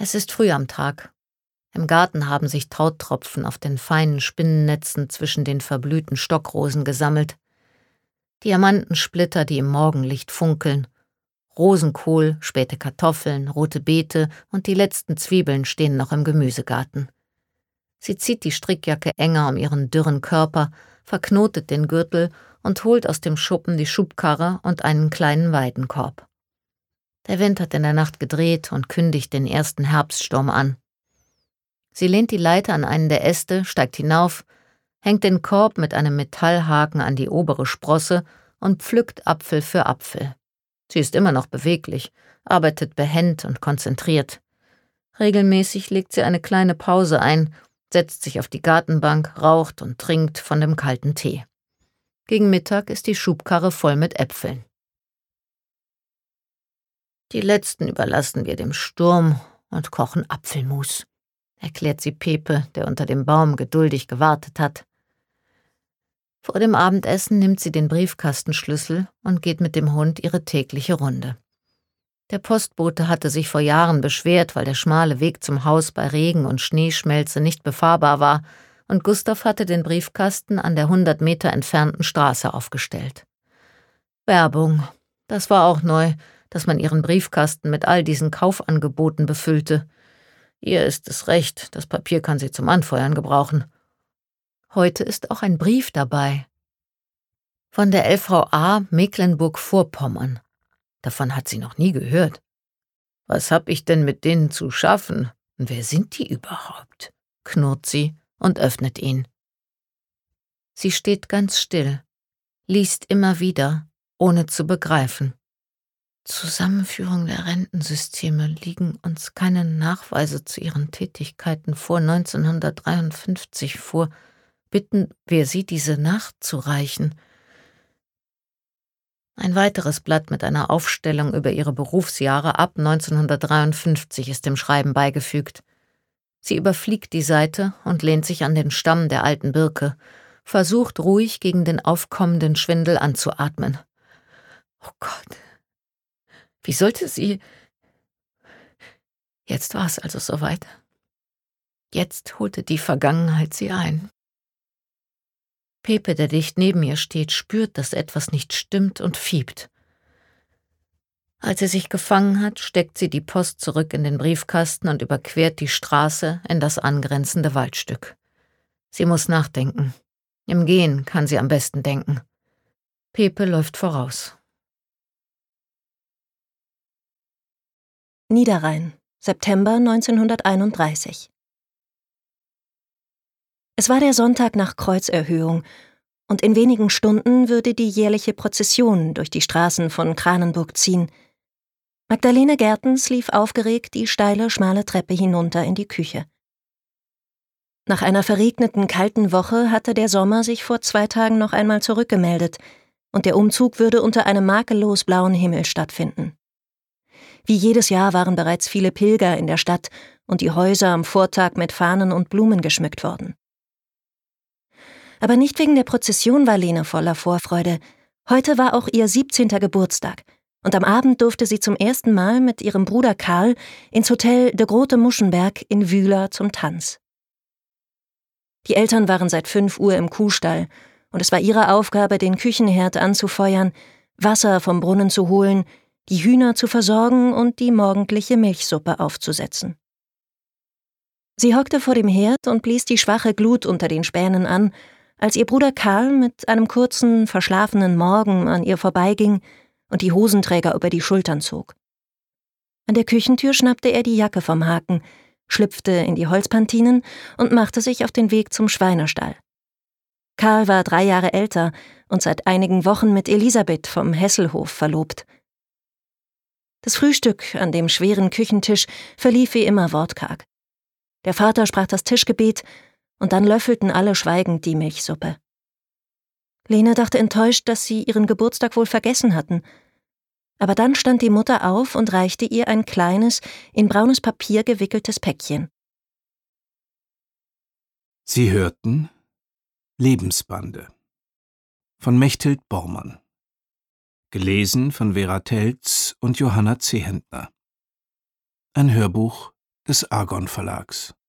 Es ist früh am Tag. Im Garten haben sich Tautropfen auf den feinen Spinnennetzen zwischen den verblühten Stockrosen gesammelt. Diamantensplitter, die im Morgenlicht funkeln. Rosenkohl, späte Kartoffeln, rote Beete und die letzten Zwiebeln stehen noch im Gemüsegarten. Sie zieht die Strickjacke enger um ihren dürren Körper, verknotet den Gürtel und holt aus dem Schuppen die Schubkarre und einen kleinen Weidenkorb. Der Wind hat in der Nacht gedreht und kündigt den ersten Herbststurm an. Sie lehnt die Leiter an einen der Äste, steigt hinauf, hängt den Korb mit einem Metallhaken an die obere Sprosse und pflückt Apfel für Apfel. Sie ist immer noch beweglich, arbeitet behend und konzentriert. Regelmäßig legt sie eine kleine Pause ein, setzt sich auf die Gartenbank, raucht und trinkt von dem kalten Tee. Gegen Mittag ist die Schubkarre voll mit Äpfeln. Die letzten überlassen wir dem Sturm und kochen Apfelmus, erklärt sie Pepe, der unter dem Baum geduldig gewartet hat. Vor dem Abendessen nimmt sie den Briefkastenschlüssel und geht mit dem Hund ihre tägliche Runde. Der Postbote hatte sich vor Jahren beschwert, weil der schmale Weg zum Haus bei Regen und Schneeschmelze nicht befahrbar war, und Gustav hatte den Briefkasten an der 100 Meter entfernten Straße aufgestellt. Werbung, das war auch neu, dass man ihren Briefkasten mit all diesen Kaufangeboten befüllte. Ihr ist es recht, das Papier kann sie zum Anfeuern gebrauchen. Heute ist auch ein Brief dabei. Von der LVA Mecklenburg-Vorpommern. Davon hat sie noch nie gehört. Was hab ich denn mit denen zu schaffen? Und wer sind die überhaupt? Knurrt sie und öffnet ihn. Sie steht ganz still, liest immer wieder, ohne zu begreifen. Zusammenführung der Rentensysteme, liegen uns keine Nachweise zu ihren Tätigkeiten vor 1953 vor. Bitten wir Sie, diese nachzureichen. Ein weiteres Blatt mit einer Aufstellung über ihre Berufsjahre ab 1953 ist dem Schreiben beigefügt. Sie überfliegt die Seite und lehnt sich an den Stamm der alten Birke, versucht ruhig gegen den aufkommenden Schwindel anzuatmen. Oh Gott, wie sollte sie... Jetzt war es also soweit. Jetzt holte die Vergangenheit sie ein. Pepe, der dicht neben ihr steht, spürt, dass etwas nicht stimmt und fiebt. Als sie sich gefangen hat, steckt sie die Post zurück in den Briefkasten und überquert die Straße in das angrenzende Waldstück. Sie muss nachdenken. Im Gehen kann sie am besten denken. Pepe läuft voraus. Niederrhein, September 1931. Es war der Sonntag nach Kreuzerhöhung, und in wenigen Stunden würde die jährliche Prozession durch die Straßen von Kranenburg ziehen. Magdalene Gertens lief aufgeregt die steile, schmale Treppe hinunter in die Küche. Nach einer verregneten, kalten Woche hatte der Sommer sich vor 2 Tagen noch einmal zurückgemeldet, und der Umzug würde unter einem makellos blauen Himmel stattfinden. Wie jedes Jahr waren bereits viele Pilger in der Stadt und die Häuser am Vortag mit Fahnen und Blumen geschmückt worden. Aber nicht wegen der Prozession war Lene voller Vorfreude. Heute war auch ihr 17. Geburtstag, und am Abend durfte sie zum ersten Mal mit ihrem Bruder Karl ins Hotel de Grote Muschenberg in Wühler zum Tanz. Die Eltern waren seit 5 Uhr im Kuhstall, und es war ihre Aufgabe, den Küchenherd anzufeuern, Wasser vom Brunnen zu holen, die Hühner zu versorgen und die morgendliche Milchsuppe aufzusetzen. Sie hockte vor dem Herd und blies die schwache Glut unter den Spänen an, als ihr Bruder Karl mit einem kurzen, verschlafenen Morgen an ihr vorbeiging und die Hosenträger über die Schultern zog. An der Küchentür schnappte er die Jacke vom Haken, schlüpfte in die Holzpantinen und machte sich auf den Weg zum Schweinestall. Karl war 3 Jahre älter und seit einigen Wochen mit Elisabeth vom Hesselhof verlobt. Das Frühstück an dem schweren Küchentisch verlief wie immer wortkarg. Der Vater sprach das Tischgebet, und dann löffelten alle schweigend die Milchsuppe. Lene dachte enttäuscht, dass sie ihren Geburtstag wohl vergessen hatten. Aber dann stand die Mutter auf und reichte ihr ein kleines, in braunes Papier gewickeltes Päckchen. Sie hörten Lebensbande von Mechthild Bormann. Gelesen von Vera Teltz und Johanna Zehentner. Ein Hörbuch des Argon Verlags.